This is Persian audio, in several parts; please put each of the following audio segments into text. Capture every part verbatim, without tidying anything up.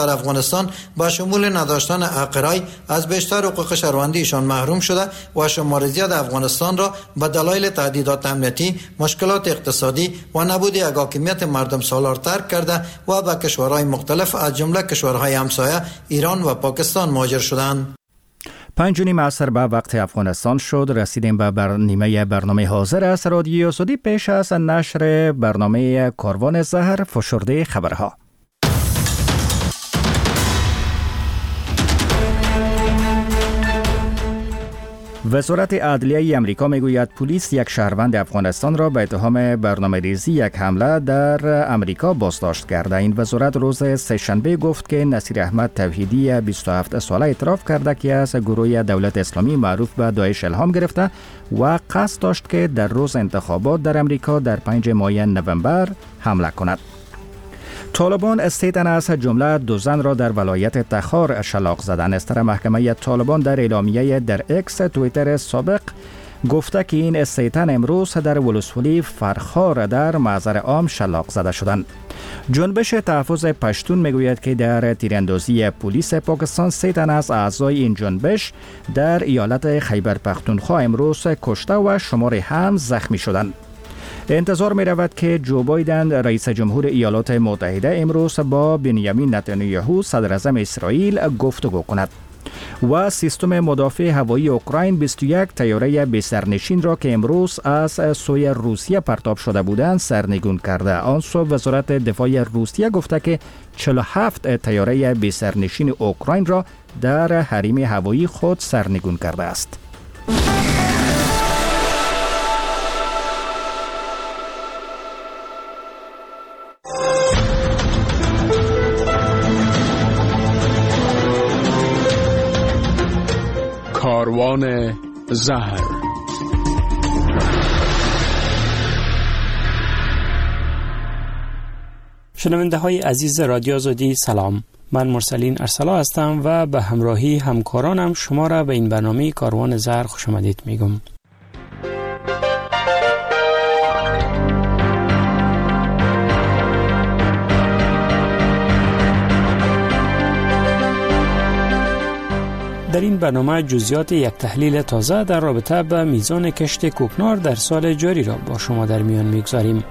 در افغانستان با شمول نداشتن اقرای از بیشتر حقوق شهروندیشان محروم شده و شمار زیاد افغانستان را به دلایل تهدیدات امنیتی، مشکلات اقتصادی و نبود یک حاکمیت مردم سالار ترک کرده و به کشورهای مختلف از جمله کشورهای همسایه ایران و پاکستان مهاجر شدند. پنج و نیم عصر به وقت افغانستان شد. رسیدیم به بر... نیمه برنامه حاضر از رادیوی آزادی. پیش از نشر برنامه کاروان زهر، فشرده خبرها. وزارت عدلیه امریکا میگوید پلیس یک شهروند افغانستان را به اتهام برنامه‌ریزی یک حمله در امریکا بازداشت کرده. این وزارت روز سه‌شنبه گفت که نصیر احمد توحیدی بیست و هفت ساله اعتراف کرده که از گروه دولت اسلامی معروف به داعش الهام گرفته و قصد داشت که در روز انتخابات در امریکا در پنج ماه نوامبر حمله کند. طالبان از تن از جمله دو زن را در ولایت تخار شلاق زدند. استر محکمه طالبان در اعلامیه در اکس توییتر سابق گفته که این استیتن امروز در ولسوالی فرخار در محضر عام شلاق زده شدند. جنبش تحفظ پشتون میگوید که در تیراندازی پلیس پاکستان سه تن از اعضای این جنبش در ایالت خیبر پختونخوا امروز کشته و شماری هم زخمی شدند. انتظار می رود که جو بایدن رئیس جمهور ایالات متحده امروز با بنیامین نتانیاهو صدر اعظم اسرائیل گفتگو کند. و سیستم مدافع هوایی اوکراین بیست و یک طیاره بی سرنشین را که امروز از سوی روسیه پرتاب شده بودند سرنگون کرده. آن سو وزارت دفاع روسیه گفته که چهل و هفت طیاره بی سرنشین اوکراین را در حریم هوایی خود سرنگون کرده است. کاروان زهر. شنونده های عزیز رادیو آزادی سلام. من مرسلین ارسلا هستم و به همراهی همکارانم شما را به این برنامه کاروان زهر خوش آمدید میگم. در این برنامه جزئیات یک تحلیل تازه در رابطه با میزان کشت کوکنار در سال جاری را با شما در میان میگذاریم.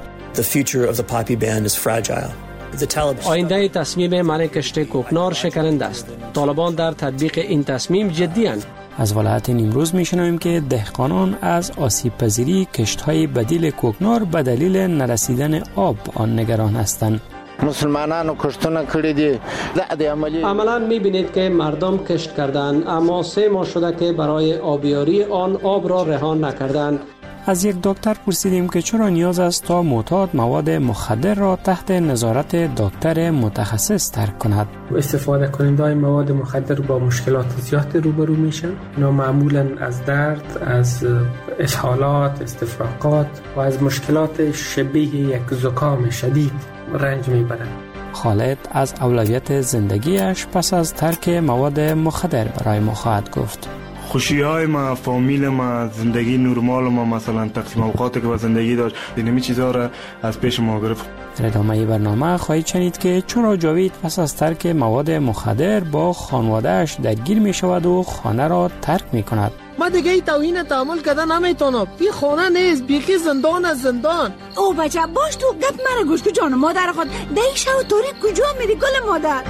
آینده تصمیم منع کشت کوکنار شکننده است. طالبان در تطبیق این تصمیم جدی اند. از ولایت نیمروز میشنویم که دهقانان از آسیب پذیری کشت‌های بدیل کوکنار به دلیل نرسیدن آب آن نگران هستند. مسلمانانو کشتونه کړی دي. عملاً می‌بینید که مردم کشت کردند اما سه ماه شده که برای آبیاری آن آب را رها نکردند. از یک دکتر پرسیدیم که چرا نیاز است تا معتاد مواد مخدر را تحت نظارت دکتر متخصص ترک کند. استفاده کنندگان مواد مخدر با مشکلات زیاد روبرو میشن. اینا معمولاً از درد، از اسهالات، استفراغات و از مشکلات شبیه یک زکام شدید رنج میبرند. خالد از اولویت زندگیش پس از ترک مواد مخدر برای ما خواهد گفت. خوشی های ما، فامیل ما، زندگی نرمال ما، مثلا تقسیم اوقاتی که با زندگی داشت، اینمی چیزا را از پیش ما گرفت. در ادامه برنامه خواهید شنید که چرا جاوید پس از ترک مواد مخدر با خانواده‌اش درگیر می شود و خانه را ترک می کند. ما دیگه ای توهین تحمل کردن نمیتونم. این خانه نیست، بیخی زندان از زندان. او بچه باش تو گپ مرا گوش که جان مادر خود دیشه و توری کجا میری گل مادر؟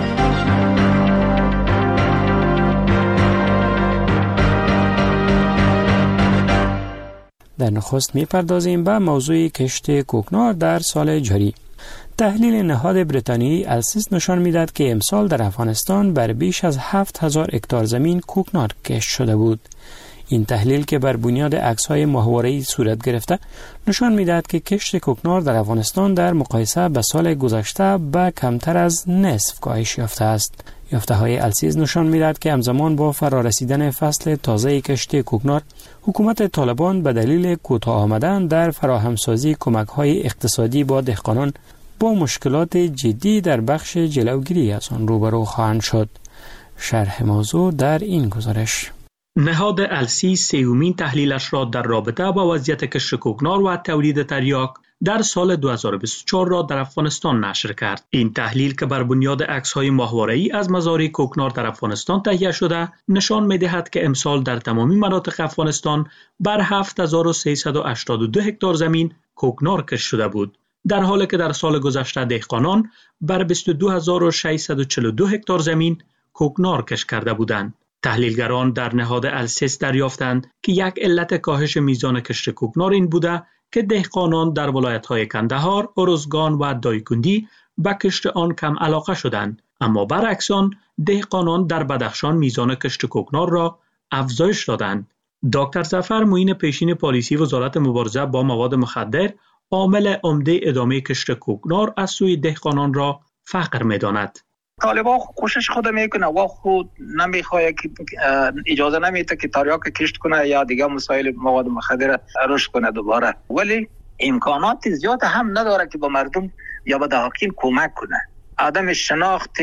در نخست میپردازیم به موضوع کشت کوکنار در سال جاری. تحلیل نهاد بریتانیایی السیس نشان میداد که امسال در افغانستان بر بیش از هفت هزار هکتار زمین کوکنار کشت شده بود. این تحلیل که بر بنیاد عکس‌های ماهواره‌ای صورت گرفته نشان میداد که کشت کوکنار در افغانستان در مقایسه با سال گذشته به کمتر از نصف کاهش یافته است. یافته‌های السیز نشان می‌دهد که همزمان با فرارسیدن فصل تازه کشت کوکنار، حکومت طالبان به دلیل کوتاه آمدن در فراهمسازی کمک‌های اقتصادی با دهقانان با مشکلات جدی در بخش جلوگیری از آن روبرو خواهند شد. شرح موضوع در این گزارش. نهاد السیز سیومین تحلیلش را در رابطه با وضعیت کشت کوکنار و تولید تریاک در سال دو هزار و بیست و چهار را در افغانستان نشر کرد. این تحلیل که بر بنیاد عکس‌های ماهواره‌ای از مزارع کوکنار در افغانستان تهیه شده، نشان می‌دهد که امسال در تمامی مناطق افغانستان بر هفت هزار و سیصد و هشتاد و دو هکتار زمین کوکنار کشت شده بود، در حالی که در سال گذشته دهقانان بر بیست و دو هزار و ششصد و چهل و دو هکتار زمین کوکنار کشت کرده بودند. تحلیلگران در نهاد السیس دریافتند که یک علت کاهش میزان کشت کوکنار این بوده که دهقانان در ولایت‌های کندهار، ارزگان و دایکندی به کشت آن کم علاقه شدند، اما برعکس آن دهقانان در بدخشان میزان کشت کوکنار را افزایش دادند. دکتر ظفر معین پیشین پالیسی وزارت مبارزه با مواد مخدر عامل عمده ادامه کشت کوکنار از سوی دهقانان را فقر می‌داند. طالبان کوشش خود میکنه و خود نمیخواد که اجازه نمیده که تریاک کشت کنه یا دیگه مسائل مواد مخدر رشد کنه دوباره، ولی امکانات زیاد هم نداره که به مردم یا به دهقان کمک کنه. عدم شناخت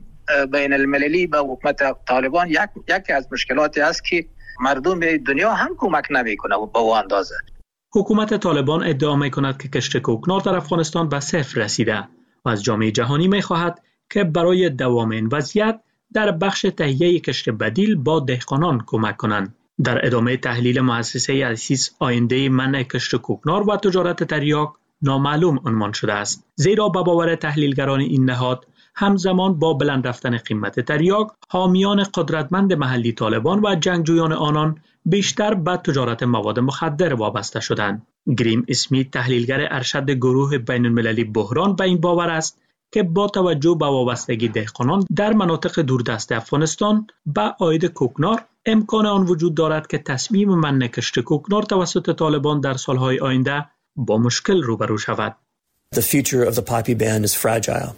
بین المللی به حکومت طالبان یک یکی از مشکلاتی است که مردم دنیا هم کمک نمیکنه به اون اندازه. حکومت طالبان ادعا میکند که کشت کوکنار در افغانستان به صفر رسیده و از جامعه جهانی میخواهد که برای دوام این وضعیت در بخش تهیه کشت بدیل با دهقانان کمک کنند. در ادامه تحلیل مؤسسه السیس آینده منع کشت کوکنار و تجارت تریاک نامعلوم عنوان شده است، زیرا به باور تحلیلگران این نهاد همزمان با بلند رفتن قیمت تریاک، حامیان قدرتمند محلی طالبان و جنگجویان آنان بیشتر به تجارت مواد مخدر وابسته شدند. گریم اسمیت تحلیلگر ارشد گروه بین المللی بحران به این باور است که با توجه به وابستگی دهقانان در مناطق دوردست افغانستان به عاید کوکنار، امکان آن وجود دارد که تصمیم منع کشت کوکنار توسط طالبان در سالهای آینده با مشکل روبرو شود. The future of the poppy ban is fragile.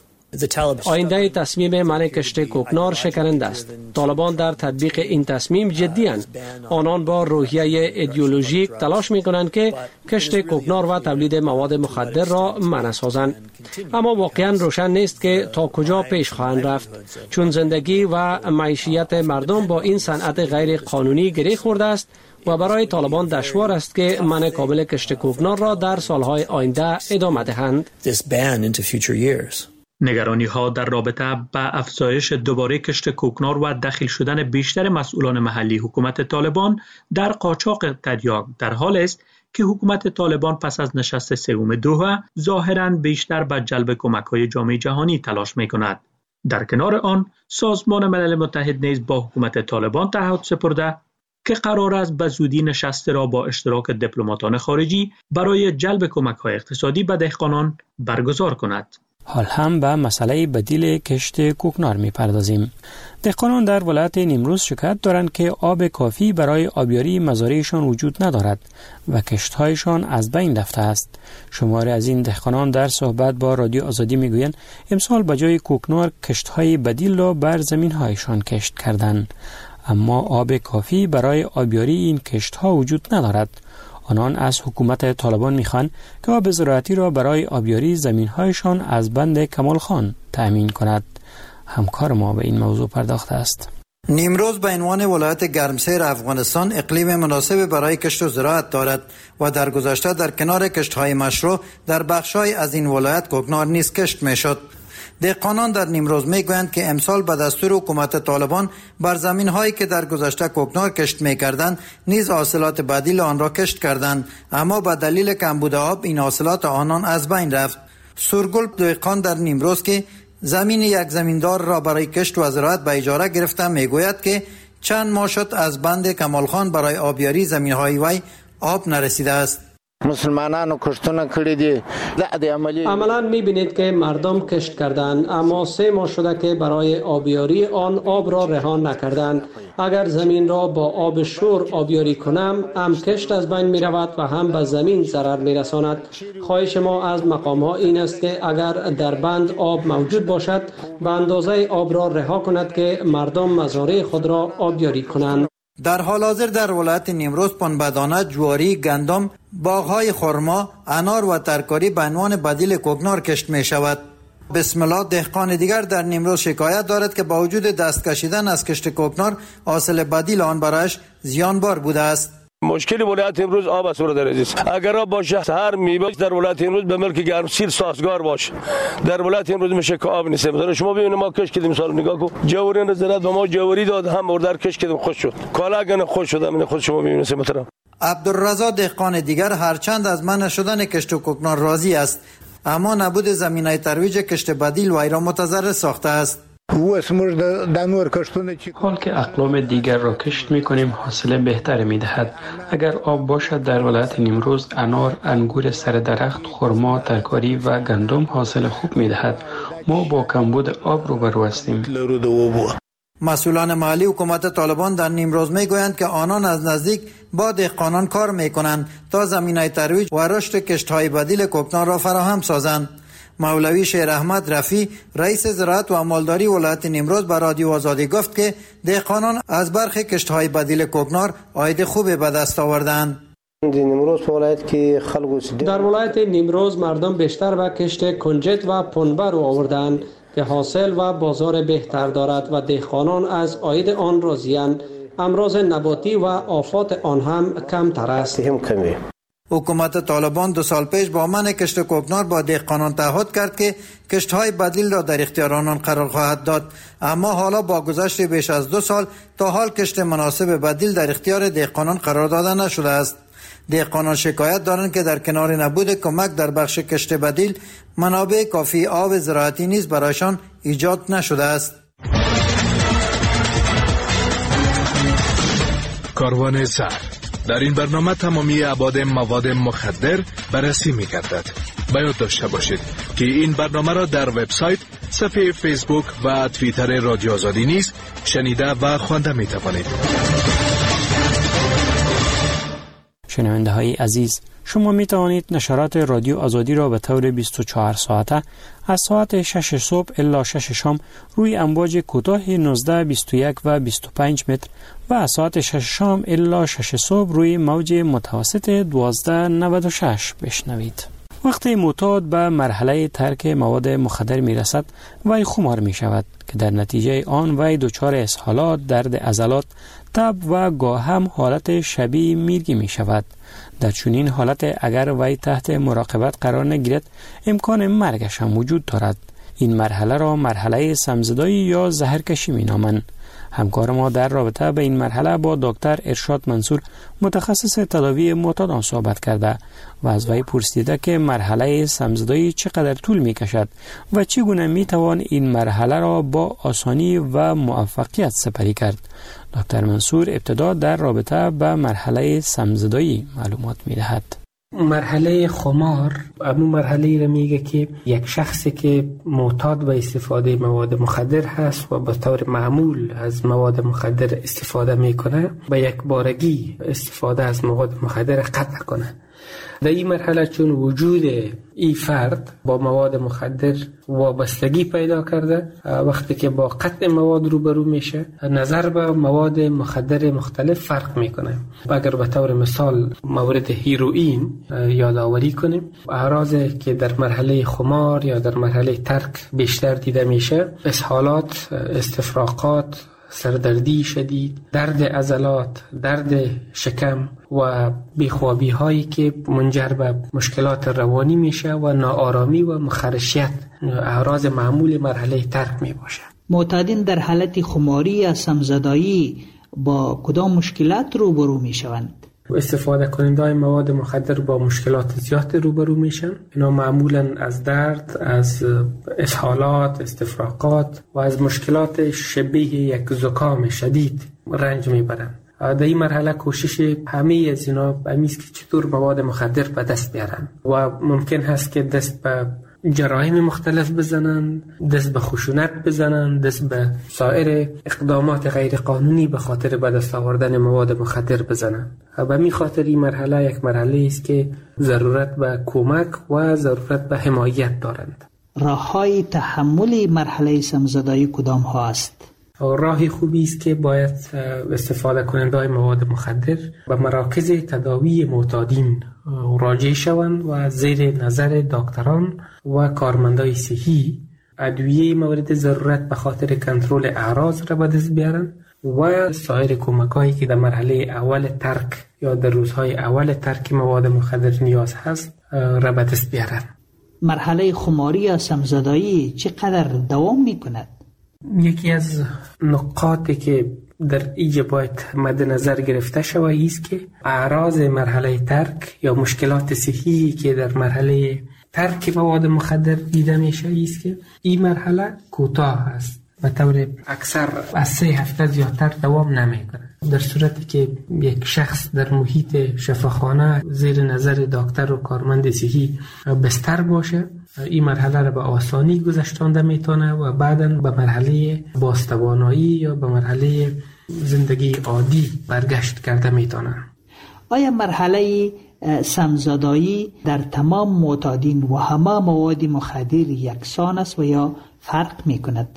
آینده تصمیم منع کشت کوکنار شکننده است. طالبان در تطبیق این تصمیم جدی اند. آنان با روحیه ایدئولوژیک تلاش می کنند که کشت کوکنار و تولید مواد مخدر را منع سازند. اما واقعا روشن نیست که تا کجا پیش خواهند رفت، چون زندگی و معیشت مردم با این صنعت غیر قانونی گره خورده است و برای طالبان دشوار است که منع کامل کشت کوکنار را در سالهای آینده ادامه دهند. نگرانی ها در رابطه با افزایش دوباره کشت کوکنار و دخیل شدن بیشتر مسئولان محلی حکومت طالبان در قاچاق تریاک در حال است که حکومت طالبان پس از نشست سوم دوحه ظاهراً بیشتر به جلب کمک‌های جامعه جهانی تلاش می‌کند. در کنار آن، سازمان ملل متحد نیز با حکومت طالبان تعهد سپرده که قرار است به زودی نشست را با اشتراک دیپلماتان خارجی برای جلب کمک‌های اقتصادی به دهقانان برگزار کند. حال هم به مسئله بدیل کشت کوکنار می پردازیم. دهقانان در ولایت نیمروز شکایت دارند که آب کافی برای آبیاری مزارعشان وجود ندارد و کشتهایشان از بین رفته است. شماری از این دهقانان در صحبت با رادیو آزادی می گویند امسال به جای کوکنار کشتهای بدیل را بر زمینهایشان کشت کردند، اما آب کافی برای آبیاری این کشتها وجود ندارد. آنان از حکومت طالبان میخوان که آب زراعتی را برای آبیاری زمینهایشان از بند کمال خان تأمین کند. همکار ما به این موضوع پرداخته است. نیمروز به عنوان ولایت گرمسیر افغانستان اقلیم مناسب برای کشت و زراعت دارد و در گذشته در کنار کشت‌های مشروع در بخش‌های از این ولایت کوکنار نیز کشت می‌شد. دهقانان در نیمروز میگویند که امسال به دستور حکومت طالبان بر زمین‌هایی که در گذشته کوکنار کشت می‌کردند نیز حاصلات بدیل آن را کشت کردند، اما به دلیل کمبود آب این حاصلات آنان از بین رفت. سرگل دهقان در نیمروز که زمین یک زمیندار را برای کشت و زراعت به اجاره گرفته میگوید که چند ماه شد از بند کمال خان برای آبیاری زمین‌های وی آب نرسیده است. مسلمانانو کشتونه کړی دي. عملا میبینید که مردم کشت کردند، اما سه ماه شده که برای آبیاری آن آب را رها نکردند. اگر زمین را با آب شور آبیاری کنم، هم کشت از بین می رود و هم به زمین ضرر می رساند. خواهش ما از مقام ها این است که اگر در بند آب موجود باشد، به اندازه آب را رها کند که مردم مزارع خود را آبیاری کنند. در حال حاضر در ولایت نیمروز پنبه‌دانه، جواری، گندم، باغ‌های خرما، انار و ترکاری به عنوان بدیل کوکنار کشت می شود. بسم الله دهقان دیگر در نیمروز شکایت دارد که با وجود دست کشیدن از کشت کوکنار حاصل بدیل آن برایش زیانبار بوده است. مشکلی ولایت امروز آب است برادر عزیز. اگر آب باشه هر میوه در ولایت امروز به ملک گرمسیر سازگار باشه. در ولایت امروز میشه که آب نیست. مثلا شما ببینید ما کش کردیم سال نگاه کو. جواری نظارت به ما جواری داد هم اردر کش کردیم خوش شد. کالا گن خوش شد. من خود شما ببینید مثلا عبدالرضا دهقان دیگر هرچند از منع شدن کشت و کوکنار راضی است، اما نبود زمینه ترویج کشت بدیل وی را متضرر ساخته است. حال که اقلام دیگر را کشت می کنیم حاصل بهتر می دهد. اگر آب باشد در ولایت نیمروز انار، انگور سر درخت، خرما، ترکاری و گندم حاصل خوب می دهد. ما با کمبود آب روبرو هستیم. مسئولان محلی حکومت طالبان در نیمروز می گویند که آنان از نزدیک با دهقانان کار می کنند تا زمینه ترویج و رشد کشت های بدیل کوکنار را فراهم سازند. مولوی شیر احمد رفی رئیس زراعت و مالداری ولایت نیمروز به رادیو آزادی گفت که دهقانان از برخی کشت های بدیل کوکنار عاید خوبی به دست آوردند. در ولایت نیمروز مردم بیشتر به کشت کنجد و پنبه رو آوردند که حاصل و بازار بهتر دارد و دهقانان از عاید آن راضی‌اند. امراض نباتی و آفات آن هم کمتر است. حکومت طالبان دو سال پیش با منع کشت کوکنار با دهقانان تعهد کرد که کشت‌های بدیل را در اختیار آنان قرار خواهد داد، اما حالا با گذشت بیش از دو سال تا حال کشت مناسب بدیل در اختیار دهقانان قرار داده نشده است. دهقانان شکایت دارند که در کنار نبود کمک در بخش کشت بدیل، منابع کافی آب زراعتی نیز برایشان ایجاد نشده است. کاروان زهر در این برنامه تمامی ابعاد مواد مخدر بررسی می‌گردد. باید داشته باشید که این برنامه را در وبسایت، صفحه فیسبوک و توییتر رادیو آزادی نیز شنیده و خوانده می‌توانید. شنونده های عزیز، شما می توانید نشرات رادیو آزادی را به طور بیست و چهار ساعته از ساعت شش صبح الی شش شام روی امواج کوتاه نوزده، بیست و یک و بیست و پنج متر و از ساعت شش شام الی شش صبح روی موج متوسط دوازده نود و شش بشنوید. وقتی معتاد به مرحله ترک مواد مخدر می رسد وی خمار می شود که در نتیجه آن وی دچار اسهالات، درد عضلات، تب و گاه هم حالت شبیه میرگی می شود. در چنین حالت اگر وی تحت مراقبت قرار نگیرد امکان مرگش هم وجود دارد. این مرحله را مرحله سمزدایی یا زهرکشی می نامند. همکار ما در رابطه به این مرحله با دکتر ارشاد منصور متخصص تداوی معتادان صحبت کرده و از وی پرسیده که مرحله سمزدایی چقدر طول می کشد و چگونه می توان این مرحله را با آسانی و موفقیت سپری کرد. دکتر منصور ابتدا در رابطه به مرحله سمزدایی معلومات می دهد. مرحله خمار همون مرحله را میگه که یک شخصی که معتاد به استفاده مواد مخدر هست و به طور معمول از مواد مخدر استفاده میکنه به یک بارگی استفاده از مواد مخدر قطع کنه. در این مرحله چون وجود این فرد با مواد مخدر وابستگی پیدا کرده، وقتی که با قطع مواد روبرو میشه نظر به مواد مخدر مختلف فرق میکنه. اگر به طور مثال مورد هیروئین یادآوری کنیم، اعراضی که در مرحله خمار یا در مرحله ترک بیشتر دیده میشه اسهالات، استفراغات، سردردی شدید، درد عضلات، درد شکم و بیخوابی هایی که منجر به مشکلات روانی میشه و ناآرامی و مخرشیت اعراض معمول مرحله ترک می باشه. معتادین در حالت خماری یا سمزدایی با کدام مشکلات روبرو می شوند؟ استفاده کننده مواد مخدر با مشکلات زیاد روبرو میشن. اینا معمولا از درد، از اسهالات، استفراغات و از مشکلات شبیه یک زکام شدید رنج میبرن. در این مرحله کوشش همه از اینا همیست که چطور مواد مخدر به دست بیارن و ممکن هست که دست به جرایم مختلف بزنن، دست به خشونت بزنن، دست به سایر اقدامات غیر قانونی به خاطر به دست آوردن مواد مخدر بزنن. و می خاطر این مرحله یک مرحله است که ضرورت به کمک و ضرورت به حمایت دارند. راه‌های تحمل مرحله سمزدایی کدام ها است؟ راهی خوبی است که باید استفاده کننده مواد مخدر به مراکز تداوی معتادین راجع شوند و زیر نظر دکتران و کارمندای صحی ادویه مورد ضرورت به خاطر کنترل اعراض را به دست بیارن و سایر کمک‌هایی که در مرحله اول ترک یا در روزهای اول ترک مواد مخدر نیاز هست را به دست بیارن. مرحله خماری یا سمزدایی چقدر دوام میکند؟ یکی از نقاطی که در اینجا باید مد نظر گرفته شود است که اعراض مرحله ترک یا مشکلات صحی که در مرحله ترک مواد مخدر دیده میشه است که این مرحله کوتاه است، به طور اکثر از سه هفته زیادتر دوام نمیکنه. در صورتی که یک شخص در محیط شفاخانه زیر نظر دکتر و کارمند صحی بستر باشه، این مرحله را به آسانی گذشتانده میتونه و بعداً به مرحله بازتوانایی یا به مرحله زندگی عادی برگشت کرده میتونه. آیا مرحله سمزدایی در تمام معتادین و همه مواد مخدر یکسان است و یا فرق میکند؟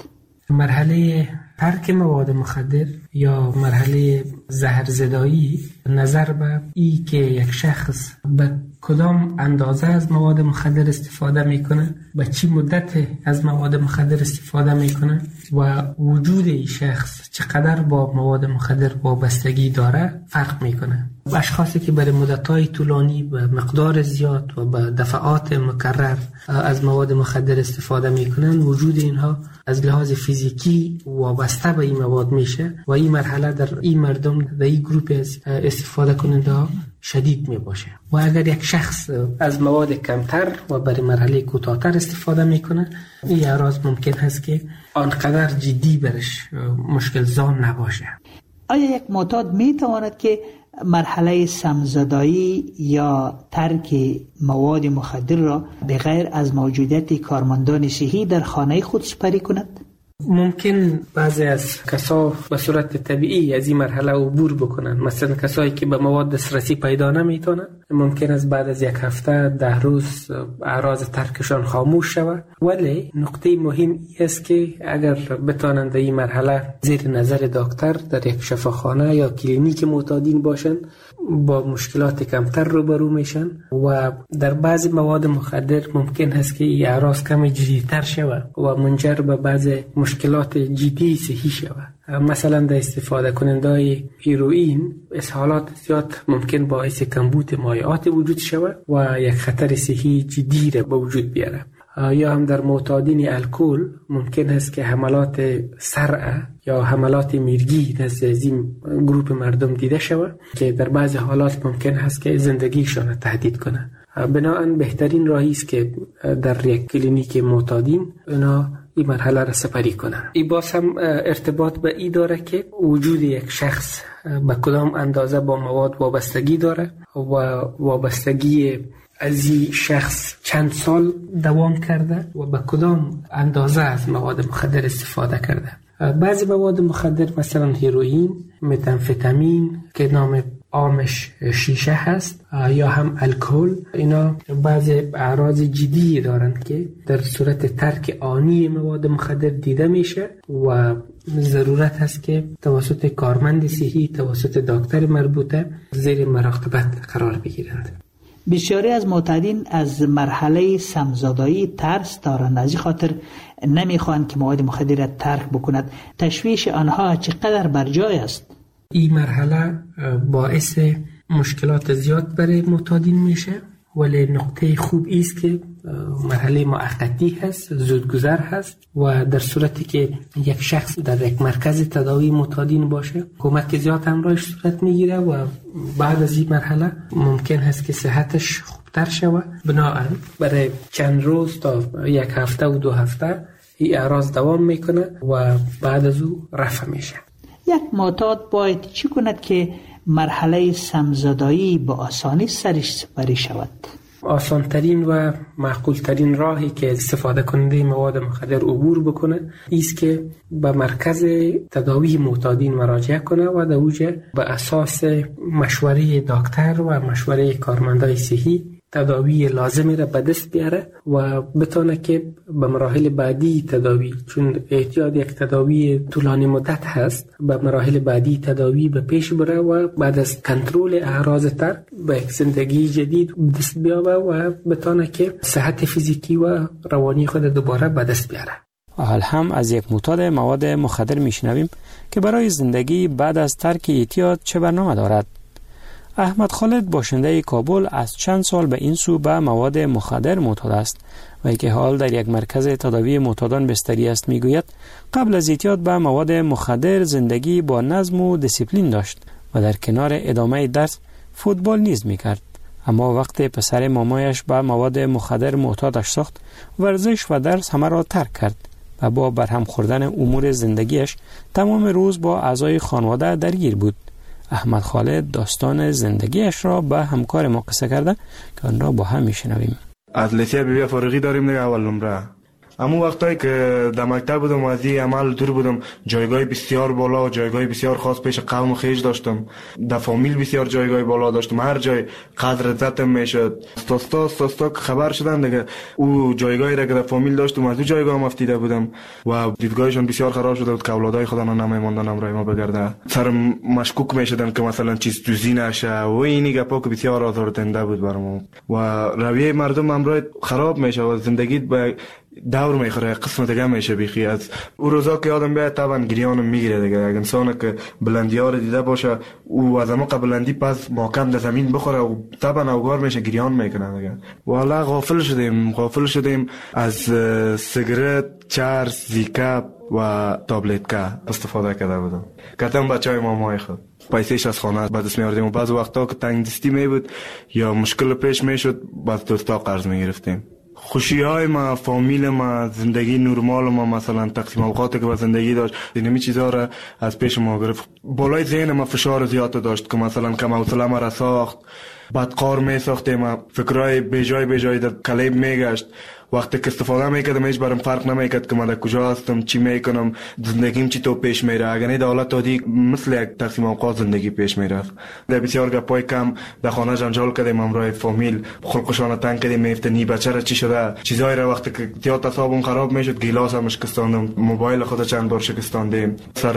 مرحله ترک مواد مخدر یا مرحله زهرزدایی نظر به ای که یک شخص به کدام اندازه از مواد مخدر استفاده میکنه، به چی مدت از مواد مخدر استفاده میکنه و وجود این شخص چقدر با مواد مخدر وابستگی داره فرق میکنه. اشخاصی که برای مدت‌های طولانی به مقدار زیاد و به دفعات مکرر از مواد مخدر استفاده میکنن، وجود اینها از لحاظ فیزیکی وابسته به این مواد میشه و این مرحله در این مردم در این گروپ استفاده کننده ها شدید می باشه. و اگر یک شخص از مواد کمتر و برای مرحله کوتاه‌تر استفاده میکنه، این اعراض ممکن هست که آنقدر جدی برش مشکل زان نباشه. آیا یک معتاد می تواند که مرحله سمزدایی یا ترک مواد مخدر را بغیر از موجودیت کارمندان صحی در خانه خود سپری کند؟ ممکن بعضی از کسا به صورت طبیعی از این مرحله عبور بکنن. مثلا کسایی که به مواد دسترسی پیدا نمیتونن، ممکن است بعد از یک هفته ده روز اعراض ترکشان خاموش شود. ولی نقطه مهم است که اگر بتوانند این مرحله زیر نظر دکتر در یک شفاخانه یا کلینیک معتادین باشن، با مشکلات کمتر روبرو میشن و در بعضی مواد مخدر ممکن است که این اعراض کم جدی‌تر شود و منجر به بعضی مشکلات جدی صحی شود. مثلا در استفاده کننده هیروئین اسهالات زیاد ممکن باعث کمبود مایعات وجود شود و یک خطر صحی جدی را به وجود بیاره. یا هم در معتادین الکل ممکن است که حملات سرعه یا حملات میرگی نزد این گروه مردم دیده شود که در بعضی حالات ممکن است که زندگیشان را تهدید کنه. بنابراین بهترین راهی است که در یک کلینیک معتادین اینا این مرحله را سپری کنن. این باز هم ارتباط به این داره که وجود یک شخص به کدام اندازه با مواد وابستگی داره و وابستگی از این شخص چند سال دوام کرده و به کدام اندازه از مواد مخدر استفاده کرده. بعضی مواد مخدر مثلا هیروئین، متامفتامین که نام عامش شیشه هست، یا هم الکل، اینا بعضی اعراض جدی دارند که در صورت ترک آنی مواد مخدر دیده میشه و ضرورت هست که توسط کارمند صحی، توسط دکتر مربوطه زیر مراقبت قرار بگیرند. بسیاری از معتادین از مرحله سمزدایی ترس دارند، از این خاطر نمیخوان که مواد مخدر را ترک بکند. تشویش آنها چقدر بر جای است؟ این مرحله باعث مشکلات زیاد برای معتادین میشه، ولی نقطه خوب است که مرحله موقتی هست، زودگذر هست و در صورتی که یک شخص در یک مرکز تداوی معتادین باشه، کمک زیاد همراهش صورت میگیره و بعد از این مرحله ممکن هست که صحتش خوبتر شود. بنابراین برای چند روز تا یک هفته و دو هفته این اعراض دوام میکنه و بعد از او رفع میشه. یک معتاد باید چی کند که مرحله سمزدایی با آسانی سرش سپری شود؟ آسانترین و معقولترین راهی که استفاده کننده مواد مخدر عبور بکنه ایست که به مرکز تداوی معتادین مراجعه کنه و در اوجه به اساس مشوره دکتر و مشوره کارمندای صحی تداوی لازمی را به دست بیاره و بتونه که به مراحل بعدی تداوی، چون احتیاج یک تداوی طولانی مدت هست، به مراحل بعدی تداوی به پیش بره و بعد از کنترل اعراض ترک به یک زندگی جدید دست بیاره و بتونه که صحت فیزیکی و روانی خود دوباره به دست بیاره. حال هم از یک معتاد مواد مخدر میشنویم که برای زندگی بعد از ترک اعتیاد چه برنامه دارد. احمد خالد باشنده کابل از چند سال به این سو به مواد مخدر معتاد است و که حال در یک مرکز تداوی معتادان بستری است. میگوید قبل از اعتیاد به مواد مخدر زندگی با نظم و دیسیپلین داشت و در کنار ادامه درس فوتبال نیز میکرد، اما وقت پسر مامایش به مواد مخدر معتادش ساخت، ورزش و درس همه را ترک کرد و با برهم خوردن امور زندگیش تمام روز با اعضای خانواده درگیر بود. احمد خالد داستان زندگیش را به همکار ما قصه کرده که آن را با هم میشنویم. از لیسه بی بی فارغی داریم دیگه اول نمره. اما وقتایی که در مکتب بودم و از این عمل دور بودم، جایگاه بسیار بالا و جایگاه بسیار خاص پیش قوم خیش داشتم. در فامیل بسیار جایگاه بالا داشتم، هر جای قدر عزتم میشد. استاستا استاستا که خبر شدن دیگه او جایگاهی را که در فامیل داشتم از او جایگاه هم افتیده بودم و دیدگاهشون بسیار خراب شده بود که اولادای خدا نمیماندن امرای ما بگرده. سرم مشکوک میشدن که مثلا چیز دوزی نشه و اینی گپا که بسیار آزاردهنده بود برام و رویه مردم امرای خراب میشه و زندگی به دور میخوره، قسمت دیگه میشه بیخی. از او روزا که آدم بیاد طبعا گریانم میگیره دیگه. اگه انسان که بلندی ها رو دیده باشه او از اما بلندی پس محکم در زمین بخوره و طبعا اوگار میشه گریان میکنه دیگه. والا غافل شدیم غافل شدیم از سیگرت، چرس، زیکاپ و تابلت که استفاده کرده بودم. کتم بچه های مامای خود پیسهش از خانه به دست میاردیم و بعض وقتا که تنگ دستی می بود یا مشکل پیش میشد بعض دوستا قرض میگرفتیم. خوشی های ما، فامیل ما، زندگی نرمال ما، مثلا تقسیم اوقاتی که با زندگی داشت، اینمی چیزا را از پیش ما گرفت. بالای ذهن ما فشار زیاد داشت که مثلا کم حوصله ما را ساخت، بدقار می ساختیم، فکرای بجای بجای در کلیب میگشت. وقتی که استفاده میکردم هیچ برام فرق نمیکرد که من در کجا هستم، چی میکنم، زندگیم چی تو پیش میره. اگر نه دولت دادی مثل یک تقسیم اوقات زندگی پیش میرفت. در بسیار گپای کم در خانه جنجال کردیم، امرای فامیل خلقشان تنگ کردیم، میفتنی بچه را چی شده، چیزایی را وقتی که زیاد حسابم خراب میشد گیلاس هم شکستاندم، موبایل خود چند بار شکستاندیم، سر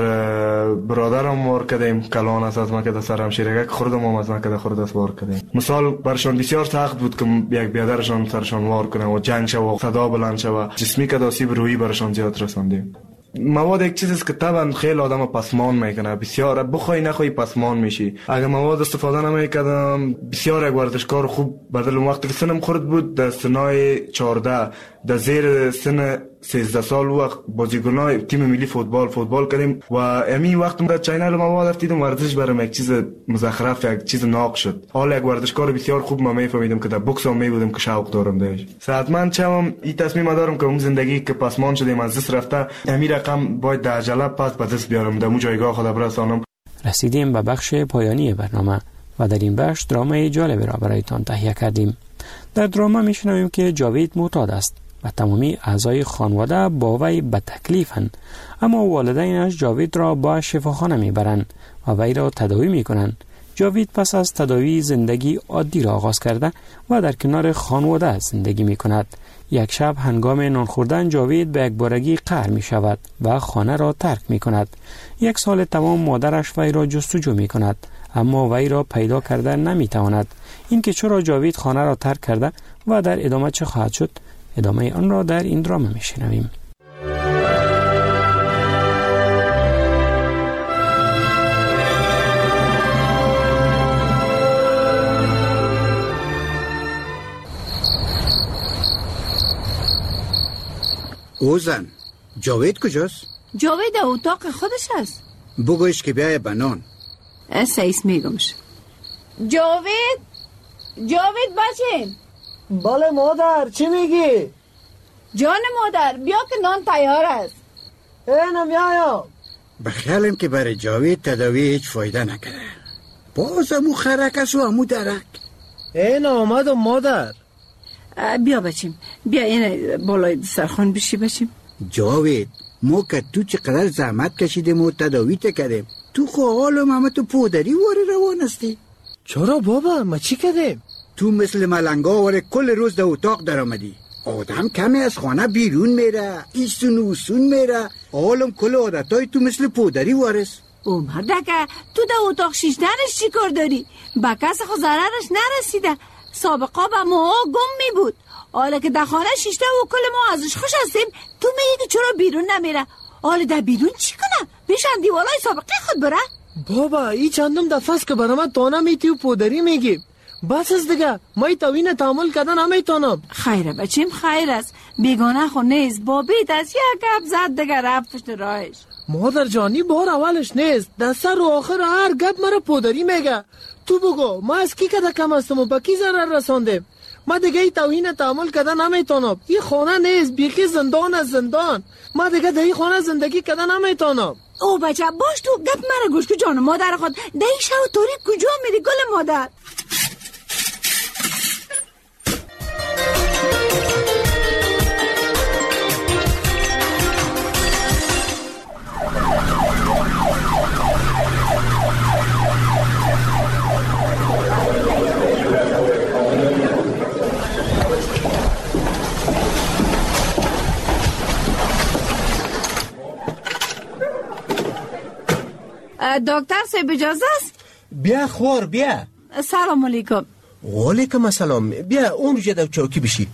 برادرم مار کردیم، کلان است از ما که سرم شیرگک خوردم هم از ما که خورد است وار کردیم. مثال برشان بسیار سخت بود که یک بیادرشان سرشان وار کنه و جنگ شد و صدا بلند شد، جسمی که آسیب روحی برشان زیاد رساندیم. مواد یک چیزی است که طبعا خیلی آدم پسمان میکنه، بسیار بخوای نخوای پسمان میشی. اگه مواد استفاده نمیکردم بسیار یک ورزشکار خوب بدل وقتی که سنم خورد بود در سنای چهارده در زیر سن سیزده سال وقت بازیکنای تیم ملی فوتبال فوتبال کردیم و امی وقت در چینل مواد رفتیدم ورزش برام یک چیز مزخرف، یک چیز ناق شد. حالا یک ورزشکار بسیار خوب ما میفهمیدم که در بوکس هم میبودم که شوق دارم داشت. صحتمند چم این تصمیم دارم که اون زندگی که پسمان شدیم از دست رفته امی رقم باید در عجله پس به دست بیارم، در اون جایگاه خود برسانم. رسیدیم به بخش پایانی برنامه و در این بخش درامای جالبی را برایتان تهیه کردیم. در دراما میشنویم که جاوید معتاد است و تمامی اعضای خانواده با وی به تکلیفند، اما والدینش جاوید را با شفاخانه میبرند و وی را تداوی میکنند. جاوید پس از تداوی زندگی عادی را آغاز کرده و در کنار خانواده زندگی میکند. یک شب هنگام نان خوردن جاوید به یک بارگی قهر می شود و خانه را ترک می کند. یک سال تمام مادرش وی را جستجو می کند اما وی را پیدا کرده نمی تواند. این که چرا جاوید خانه را ترک کرده و در ادامه چه خواهد شد، ادامه آن را در این دراما می شنویم. اوزن، جاوید کجاست؟ جاوید در اتاق خودش است. بگویش که بیایه بنان. سیس میگمش. جاوید جاوید بچه. بله مادر، چی میگی؟ جان مادر بیا که نان تیار است. اینم بیایا. بخیالم که برای جاوید تداوی هیچ فایده نکرده، باز امو خرکش و امو درک. این آمدم مادر. بیا بچیم، بیا این بالای سرخان بشی بچیم. جاوید ما که تو چقدر زحمت کشیدیم و تداوی کردیم، تو خو حالم همه تو پودری واره روان هستی. چرا بابا؟ ما چی کردیم؟ تو مثل ملنگا واره کل روز در اتاق در آمدی. آدم کمی از خانه بیرون میره، ایسون اوسون میره، حالم کل عادتای تو مثل پودری وارست. او مردکه تو در اتاق شیشتنش چی کار داری؟ با کس خو ضررش نرسیده، سابقا با ما گم می بود. حالا که در خانه شیشته و کل ما ازش خوش هستیم تو میگی که چرا بیرون نمیره؟ حالا در بیرون چی کنه؟ بیشن دیوالای سابقه خود بره؟ بابا ای چندم دفعه است که برای من تانه میتی و پودری میگی. بس است دیگه، ما ای توین تحمل کردن نمیتونم. خیره بچیم خیر است، بیگانه خو نیست، با بیت از یک گپ زد دیگه رفت پشت راهش. مادر جانی بار اولش نیست، دسته رو آخر هر گپ مرا پودری میگه. تو بگو ما از کی کده کم هستم و با کی ضرر رساندیم؟ ما دیگه ای توهین تحمل کردن نمیتونم. این خانه نیست، بیخی زندان از زندان. ما دیگه در این خانه زندگی کردن نمیتونم. او بچه باش تو گپ مرا گوش که جان مادر خود در این شب تاریک کجا میری گل مادر؟ دکتر صاحب اجازه است؟ بیا خور بیا. سلام علیکم. وعلیکم السلام. بیا اون جدا چوکی بشی.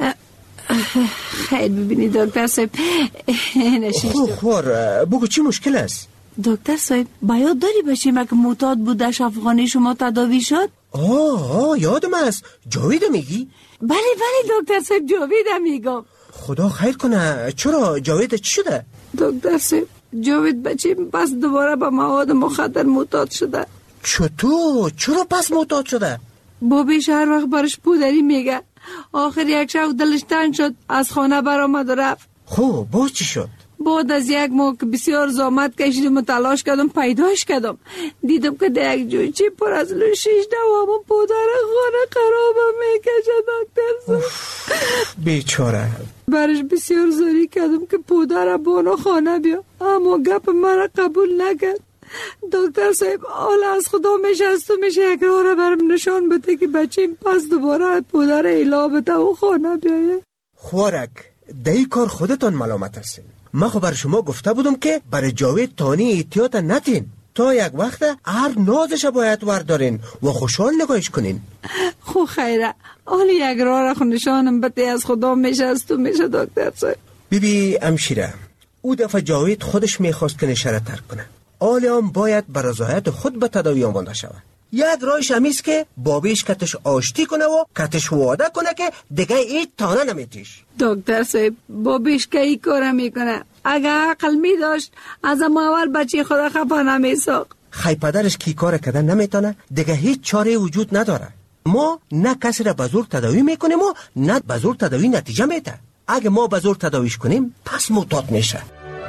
خیر ببینید دکتر صاحب نشیشتم. خور خور بگو چی مشکل است؟ دکتر صاحب باید داری باشیم که معتاد بودش افغانی شما تداوی شد؟ آه آه یادم است. جاوید میگی؟ بله بله دکتر صاحب جاوید میگم. خدا خیر کنه. چرا جاوید چی شده؟ دکتر صاحب جاوید بچیم پس دوباره به مواد مخدر معتاد شده. چطور؟ چرا پس معتاد شده؟ بابیش هر وقت برش پودری میگه. آخر یک شب دلش تنگ شد از خانه برآمد و رفت. خب باز چی شد؟ بعد از یک ماه که بسیار زحمت کشیدم و تلاش کردم پیداش کردم، دیدم که در یک جویچه پر از لوشیشته و همون پودر خانه خرابم میکشه. دکتر بیچاره. برش بسیار زاری کردم که پودر بانو خانه بیا، اما گپ مرا قبول نکرد. دکتر صاحب حالا از خدا میشه از تو میشه یک راه را برم نشان بده که بچیم پس دوباره پودر ایلا بده و خانه بیایه. خوارک دهی کار خودتان ملامت هستین. من خب بر شما گفته بودم که برای جاوید تانی احتیاط نتین، تا یک وقت هر نازش باید وردارین و خوشحال نگاهش کنین. خو خیره حالا یک راه را خود نشانم بده از خدا میشه از تو میشه. دکتر صاحب بیبی امشیره او دفعه جاوید خودش میخواست که نشره ترک کنه، حالی هم باید بر رضایت خود به تداوی آمانده شود. یک راهش همیست که بابیش کتش آشتی کنه و کتش وعده کنه که دیگه این تانه نمیتیش. دکتر صاحب بابیش که این کار میکنه، اگه عقل می داشت از اول بچه خدا خفا نمیساق. خی پدرش کی کار کردن نمیتونه، دیگه هیچ چاره وجود نداره. ما نه کسی را به زور تداوی میکنیم و نه به زور تداوی نتیجه میده. اگه ما به زور تداویش کنیم پس معتاد میشه.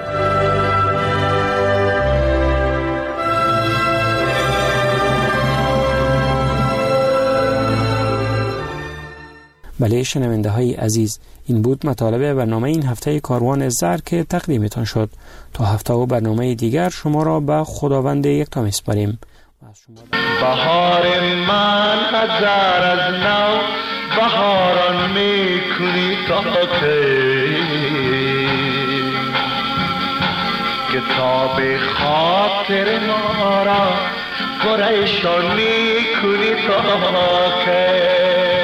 بله شنونده های عزیز، این بود مطالب برنامه این هفته کاروان زر که تقدیمتان شد. تا هفته و برنامه دیگر شما را به خداوند یکتا میسپاریم. بهار من هزار از نو بهاران میکنی تا کی، کتاب خاطر ما را پریشان میکنی تا کی.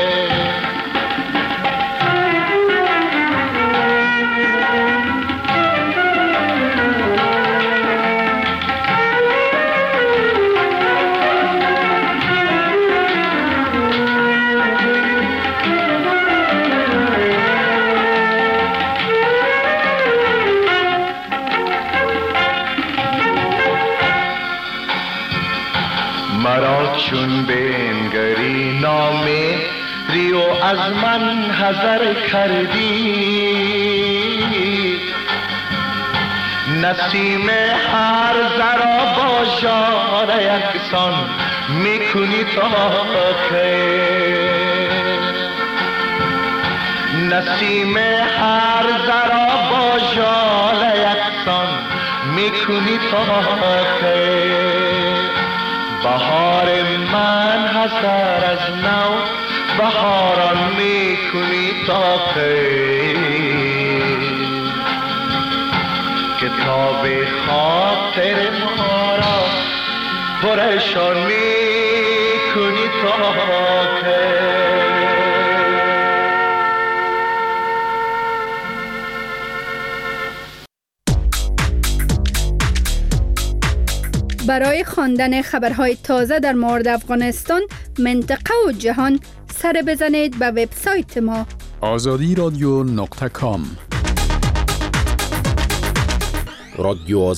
مرا چون بنگری نامه ریو از من حذر کردی، نسیم هر ذرا با ژاله یکسان میکنی تا کی، نسیم هر ذرا با ژاله یکسان میکنی تا کی. بهار من هزار از نو بهاران میکنی تا کی، کتاب خاطر ما را پریشان میکنی تا کی. برای خواندن خبرهای تازه در مورد افغانستان، منطقه و جهان، سر بزنید به وبسایت ما آزادی رادیو نقطه کام. رادیو